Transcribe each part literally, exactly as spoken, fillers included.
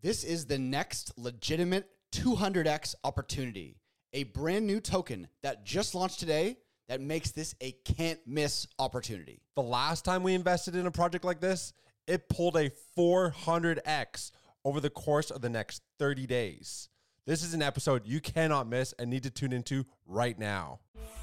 This is the next legitimate two hundred X opportunity, a brand new token that just launched today that makes this a can't miss opportunity. The last time we invested in a project like this, it pulled a four hundred X over the course of the next thirty days. This is an episode you cannot miss and need to tune into right now.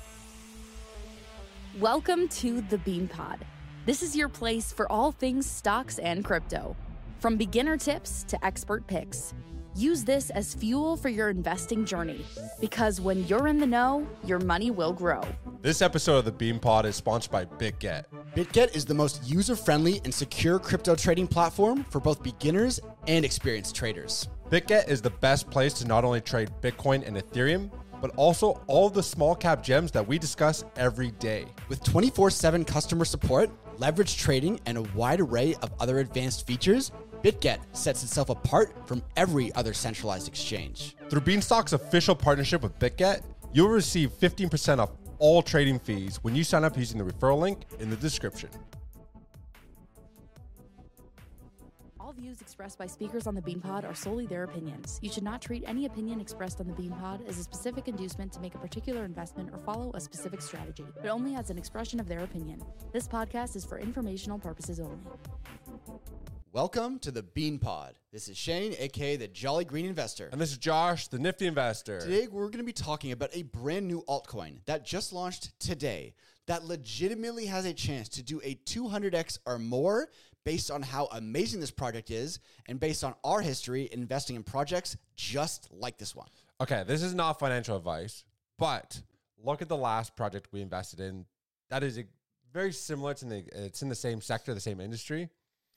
Welcome to the Bean Pod. This is your place for all things stocks and crypto. From beginner tips to expert picks, use this as fuel for your investing journey, because when you're in the know, your money will grow. This episode of the Bean Pod is sponsored by BitGet. BitGet is the most user-friendly and secure crypto trading platform for both beginners and experienced traders. BitGet is the best place to not only trade Bitcoin and Ethereum, but also all the small cap gems that we discuss every day. With twenty-four seven customer support, leverage trading, and a wide array of other advanced features, BitGet sets itself apart from every other centralized exchange. Through Beanstalk's official partnership with BitGet, you'll receive fifteen percent off all trading fees when you sign up using the referral link in the description. All views expressed by speakers on the Bean Pod are solely their opinions. You should not treat any opinion expressed on the Bean Pod as a specific inducement to make a particular investment or follow a specific strategy, but only as an expression of their opinion. This podcast is for informational purposes only. Welcome to the Bean Pod. This is Shane, aka the Jolly Green Investor. And this is Josh, the Nifty Investor. Today, we're going to be talking about a brand new altcoin that just launched today that legitimately has a chance to do a two hundred X or more based on how amazing this project is and based on our history investing in projects just like this one. Okay, this is not financial advice, but look at the last project we invested in. That is a, very similar. It's in, the, it's in the same sector, the same industry.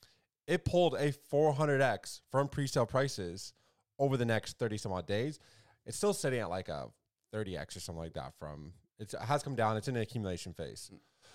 It pulled a four hundred X from pre-sale prices over the next thirty some odd days. It's still sitting at like a thirty X or something like that. From it's, it has come down. It's in an accumulation phase.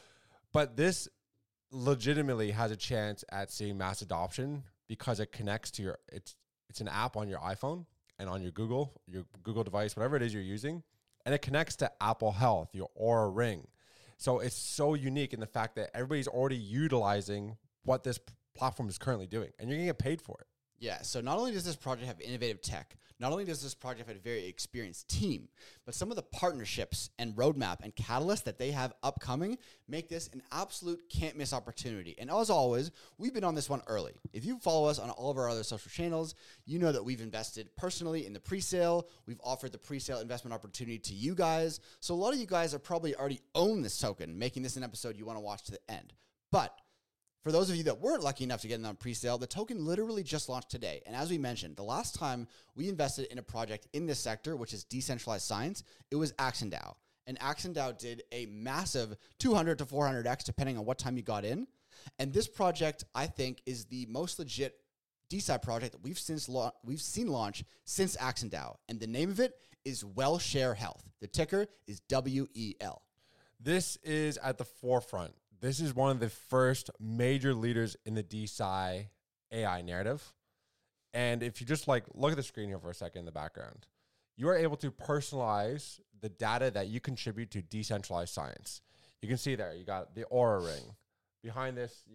But this legitimately has a chance at seeing mass adoption because it connects to your, it's it's an app on your iPhone and on your Google, your Google device, whatever it is you're using. And it connects to Apple Health, your Oura Ring. So it's so unique in the fact that everybody's already utilizing what this platform is currently doing, and you're gonna get paid for it. Yeah, so not only does this project have innovative tech, not only does this project have a very experienced team, but some of the partnerships and roadmap and catalysts that they have upcoming make this an absolute can't miss opportunity. And as always, we've been on this one early. If you follow us on all of our other social channels, you know that we've invested personally in the pre-sale. We've offered the pre-sale investment opportunity to you guys. So a lot of you guys have probably already owned this token, making this an episode you want to watch to the end. But for those of you that weren't lucky enough to get in on pre-sale, the token literally just launched today. And as we mentioned, the last time we invested in a project in this sector, which is decentralized science, it was AxonDAO. And AxonDAO did a massive two hundred to four hundred X, depending on what time you got in. And this project, I think, is the most legit DeSci project that we've since la- we've seen launch since AxonDAO. And the name of it is WellShare Health. The ticker is W E L. This is at the forefront. This is one of the first major leaders in the DeSci A I narrative. And if you just like look at the screen here for a second in the background, you are able to personalize the data that you contribute to decentralized science. You can see there, you got the Oura Ring. Behind this, you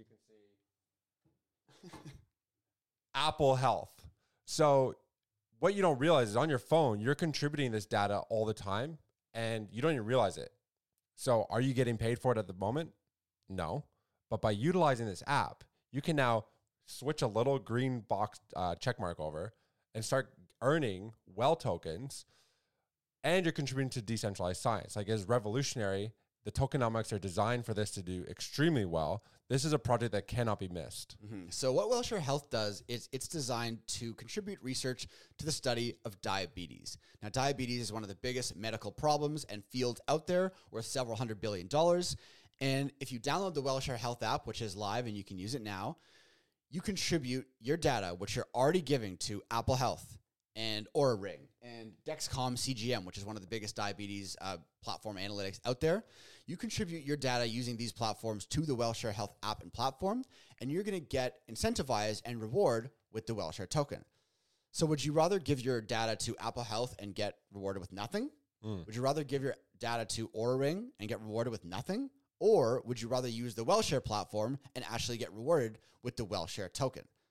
can see Apple Health. So what you don't realize is on your phone, you're contributing this data all the time and you don't even realize it. So are you getting paid for it at the moment? No, but by utilizing this app, you can now switch a little green box uh, check mark over and start earning well tokens, and you're contributing to decentralized science. Like, it's revolutionary. The tokenomics are designed for this to do extremely well. This is a project that cannot be missed. Mm-hmm. So what WellShare Health does is it's designed to contribute research to the study of diabetes. Now, diabetes is one of the biggest medical problems and fields out there, worth several hundred billion dollars. And if you download the WellShare Health app, which is live and you can use it now, you contribute your data, which you're already giving to Apple Health and Oura Ring and Dexcom C G M, which is one of the biggest diabetes uh, platform analytics out there. You contribute your data using these platforms to the WellShare Health app and platform, and you're going to get incentivized and reward with the WellShare token. So would you rather give your data to Apple Health and get rewarded with nothing? Mm. Would you rather give your data to Oura Ring and get rewarded with nothing? Or would you rather use the WellShare platform and actually get rewarded with the WellShare token?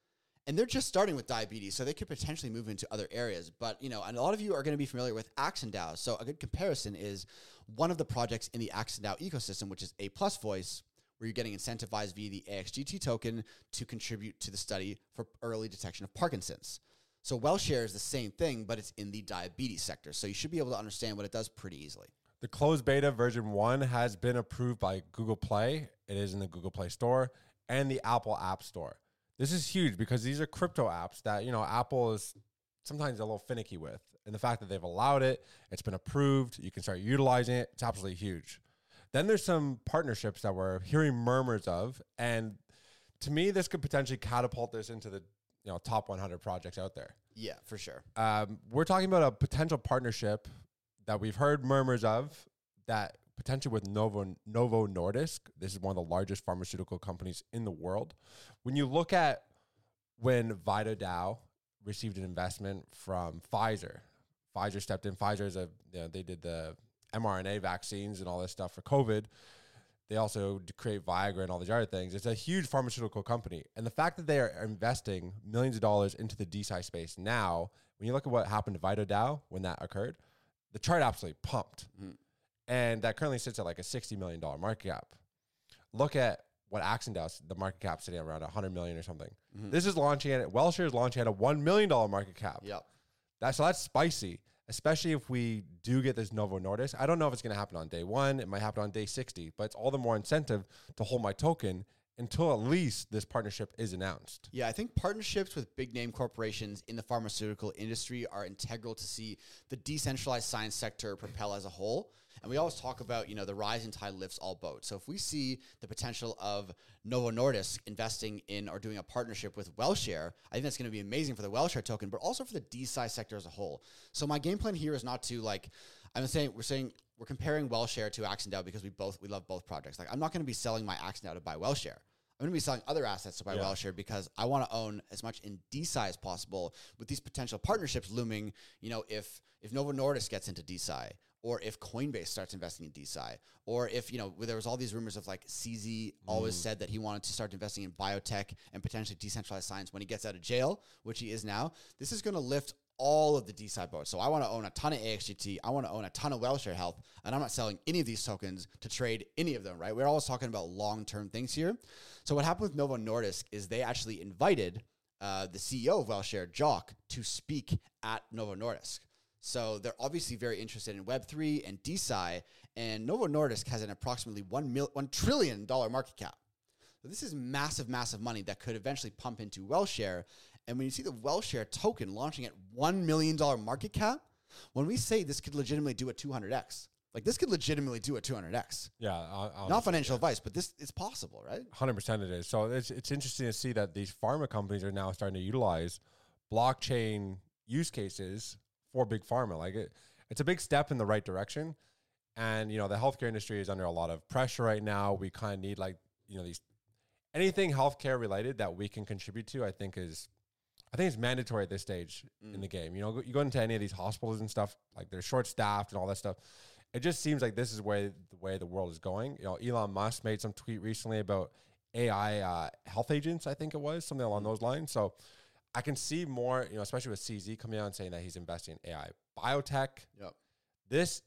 And they're just starting with diabetes, so they could potentially move into other areas. But, you know, and a lot of you are going to be familiar with AxonDAO. So a good comparison is one of the projects in the AxonDAO ecosystem, which is A Plus Voice, where you're getting incentivized via the A X G T token to contribute to the study for early detection of Parkinson's. So WellShare is the same thing, but it's in the diabetes sector. So you should be able to understand what it does pretty easily. The closed beta version one has been approved by Google Play. It is in the Google Play Store and the Apple App Store. This is huge because these are crypto apps that, you know, Apple is sometimes a little finicky with. And the fact that they've allowed it, it's been approved, you can start utilizing it, it's absolutely huge. Then there's some partnerships that we're hearing murmurs of. And to me, this could potentially catapult this into the, you know, top one hundred projects out there. Yeah, for sure. Um, we're talking about a potential partnership that we've heard murmurs of that potentially with Novo Novo Nordisk. This is one of the largest pharmaceutical companies in the world. When you look at when VitaDAO received an investment from Pfizer, Pfizer stepped in. Pfizer is a, you know, they did the mRNA vaccines and all this stuff for COVID. They also create Viagra and all these other things. It's a huge pharmaceutical company. And the fact that they are investing millions of dollars into the D S I space now, when you look at what happened to VitaDAO when that occurred, the chart absolutely pumped. Mm-hmm. And that currently sits at like a sixty million dollars market cap. Look at what AxonDAO, the market cap sitting at around one hundred million dollars or something. Mm-hmm. This is launching at, WellShare is launching at a one million dollars market cap. Yep. That, so that's spicy, especially if we do get this Novo Nordisk. I don't know if it's going to happen on day one. It might happen on day sixty, but it's all the more incentive to hold my token until at least this partnership is announced. Yeah, I think partnerships with big name corporations in the pharmaceutical industry are integral to see the decentralized science sector propel as a whole. And we always talk about, you know, the rising tide lifts all boats. So if we see the potential of Novo Nordisk investing in or doing a partnership with WellShare, I think that's going to be amazing for the WellShare token, but also for the D S I sector as a whole. So my game plan here is not to like, I'm saying, we're saying we're comparing WellShare to AxonDAO because we both, we love both projects. Like I'm not going to be selling my AxonDAO to buy WellShare. I'm going to be selling other assets to buy yeah. WellShare because I want to own as much in D S I as possible with these potential partnerships looming. You know, if if Novo Nordisk gets into D S I, or if Coinbase starts investing in D S I, or if, you know, there was all these rumors of like C Z always mm. said that he wanted to start investing in biotech and potentially decentralized science when he gets out of jail, which he is now. This is going to lift all of the D S I boats. So I want to own a ton of A X G T. I want to own a ton of WellShare Health, and I'm not selling any of these tokens to trade any of them, right? We're always talking about long-term things here. So what happened with Novo Nordisk is they actually invited uh, the C E O of WellShare, Jock, to speak at Novo Nordisk. So they're obviously very interested in Web three and D S I, and Novo Nordisk has an approximately one, mil- one trillion dollars market cap. So this is massive, massive money that could eventually pump into WellShare. And when you see the WellShare token launching at one million dollars market cap, when we say this could legitimately do a two hundred x, like this could legitimately do a two hundred x. Yeah. I'll, I'll Not financial yeah. advice, but this it's possible, right? one hundred percent it is. So it's, it's interesting to see that these pharma companies are now starting to utilize blockchain use cases for big pharma. Like it, it's a big step in the right direction. And, you know, the healthcare industry is under a lot of pressure right now. We kind of need like, you know, these, anything healthcare related that we can contribute to, I think is, I think it's mandatory at this stage mm. in the game. You know, you go into any of these hospitals and stuff, like they're short staffed and all that stuff. It just seems like this is where the way the world is going. You know, Elon Musk made some tweet recently about A I uh, health agents, I think it was, something along those lines. So I can see more, you know, especially with C Z coming out and saying that he's investing in A I biotech. Yep. This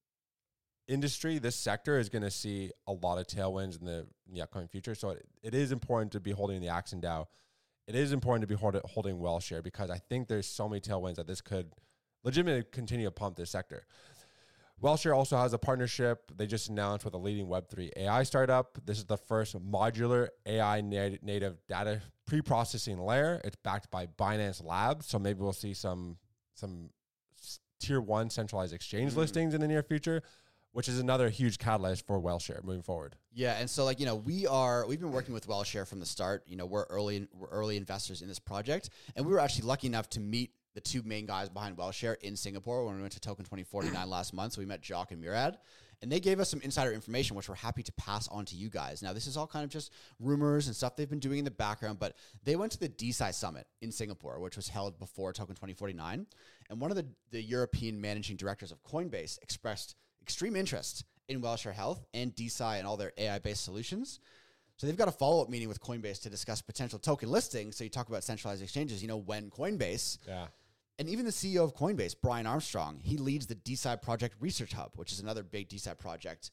industry, this sector is going to see a lot of tailwinds in the, in the upcoming future. So it, it is important to be holding the AxonDAO. It is important to be hold, holding WellShare because I think there's so many tailwinds that this could legitimately continue to pump this sector. WellShare also has a partnership they just announced with a leading Web three A I startup. This is the first modular A I nat- native data pre-processing layer. It's backed by Binance Labs, so maybe we'll see some some tier one centralized exchange mm. listings in the near future, which is another huge catalyst for WellShare moving forward. Yeah, and so like, you know, we are we've been working with WellShare from the start. You know, we're early we're early investors in this project, and we were actually lucky enough to meet the two main guys behind WellShare in Singapore when we went to Token twenty forty-nine last month. So we met Jock and Murad, and they gave us some insider information, which we're happy to pass on to you guys. Now, this is all kind of just rumors and stuff they've been doing in the background, but they went to the D S I Summit in Singapore, which was held before Token twenty forty-nine. And one of the, the European managing directors of Coinbase expressed extreme interest in WellShare Health and D S I and all their A I-based solutions. So they've got a follow-up meeting with Coinbase to discuss potential token listing. So you talk about centralized exchanges, you know, when Coinbase, Yeah. and even the C E O of Coinbase, Brian Armstrong, he leads the DeSci Project Research Hub, which is another big DeSci project.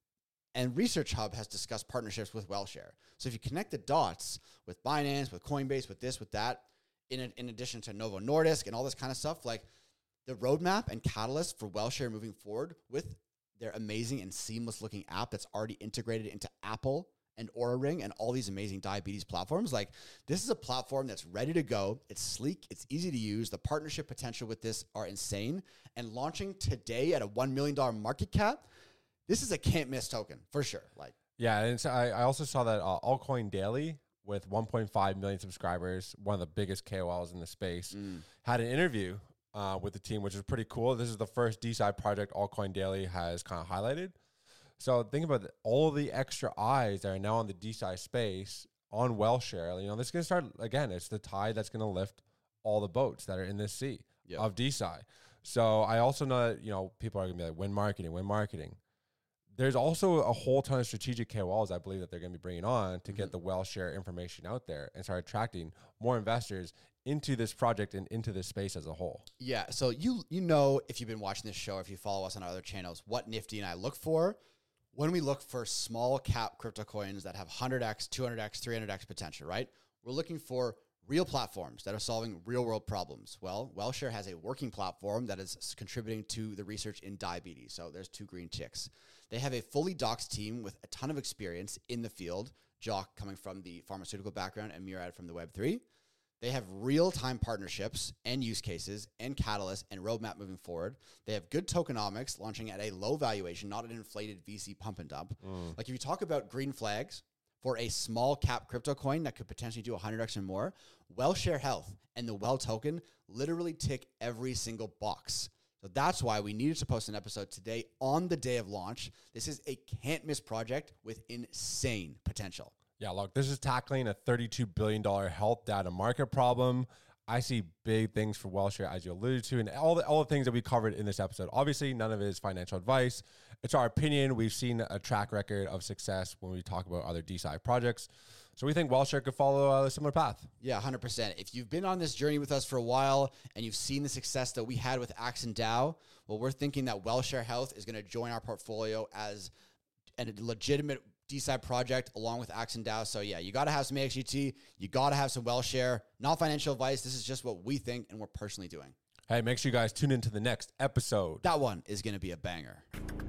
And Research Hub has discussed partnerships with Wellshare. So if you connect the dots with Binance, with Coinbase, with this, with that, in, a, in addition to Novo Nordisk and all this kind of stuff, like the roadmap and catalyst for Wellshare moving forward with their amazing and seamless looking app that's already integrated into Apple and Oura Ring and all these amazing diabetes platforms. Like, this is a platform that's ready to go. It's sleek. It's easy to use. The partnership potential with this are insane. And launching today at a one million dollars market cap, this is a can't miss token for sure. Like, Yeah, and so I, I also saw that uh, Altcoin Daily, with one point five million subscribers, one of the biggest K O Ls in the space, mm. had an interview uh, with the team, which is pretty cool. This is the first DeSci project Altcoin Daily has kind of highlighted. So think about it, all the extra eyes that are now on the DeSci space on Wellshare. You know, this is going to start, again, it's the tide that's going to lift all the boats that are in this sea Yep. of DeSci. So I also know that, you know, people are going to be like, win marketing, win marketing. There's also a whole ton of strategic K O Ls I believe that they're going to be bringing on to mm-hmm. get the Wellshare information out there and start attracting more investors into this project and into this space as a whole. Yeah. So you you know, if you've been watching this show, if you follow us on our other channels, what Nifty and I look for when we look for small cap crypto coins that have one hundred x, two hundred x, three hundred x potential, right? We're looking for real platforms that are solving real world problems. Well, Wellshare has a working platform that is contributing to the research in diabetes. So there's two green chicks. They have a fully doxed team with a ton of experience in the field. Jock coming from the pharmaceutical background and Murad from the Web three. They have real-time partnerships and use cases and catalysts and roadmap moving forward. They have good tokenomics launching at a low valuation, not an inflated V C pump and dump. Mm. Like if you talk about green flags for a small cap crypto coin that could potentially do one hundred x and more, Wellshare Health and the Well token literally tick every single box. So that's why we needed to post an episode today on the day of launch. This is a can't miss project with insane potential. Yeah, look, this is tackling a thirty-two billion dollars health data market problem. I see big things for Wellshare, as you alluded to, and all the all the things that we covered in this episode. Obviously, none of it is financial advice. It's our opinion. We've seen a track record of success when we talk about other DeSci projects. So we think Wellshare could follow a similar path. Yeah, one hundred percent. If you've been on this journey with us for a while and you've seen the success that we had with Axon DAO, well, we're thinking that Wellshare Health is going to join our portfolio as a legitimate DeSci project along with Axon DAO. So yeah, you got to have some A X G T. You got to have some Wellshare. Not financial advice. This is just what we think and we're personally doing. Hey, make sure you guys tune into the next episode. That one is going to be a banger.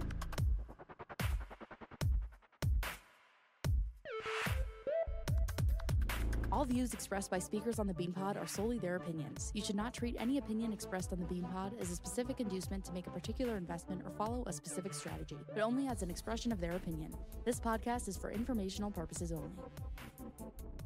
All views expressed by speakers on the BeanPod are solely their opinions. You should not treat any opinion expressed on the BeanPod as a specific inducement to make a particular investment or follow a specific strategy, but only as an expression of their opinion. This podcast is for informational purposes only.